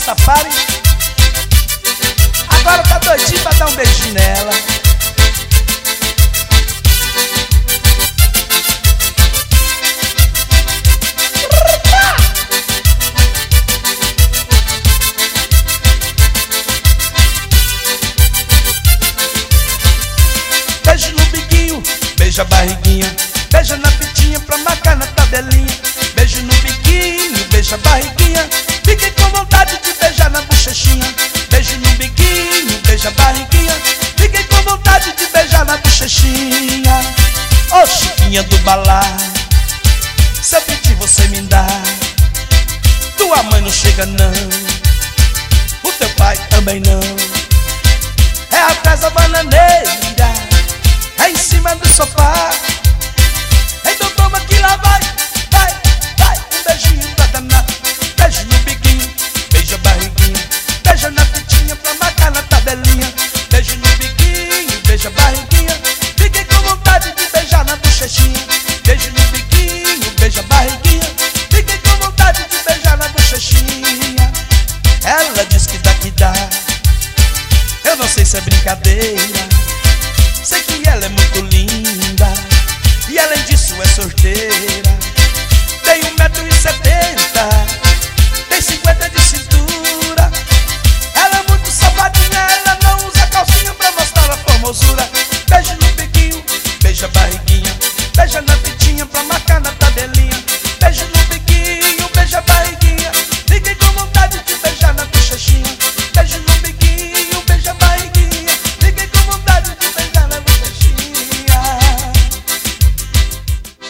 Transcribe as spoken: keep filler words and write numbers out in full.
Safari. Agora tá doidinho pra dar um beijinho nela. Beijo no biquinho, beija a barriguinha, beija na pitinha pra marcar na tabelinha. Beijo no biquinho, beija a barriguinha, fiquei com vontade de beijar na bochechinha. Beijo no biquinho, beija a barriguinha, fiquei com vontade de beijar na bochechinha. Ô oh, Chiquinha do balaio, se eu pedir você me dá. Tua mãe não chega não, o teu pai também não. É atrás da bananeira, é em cima do sofá.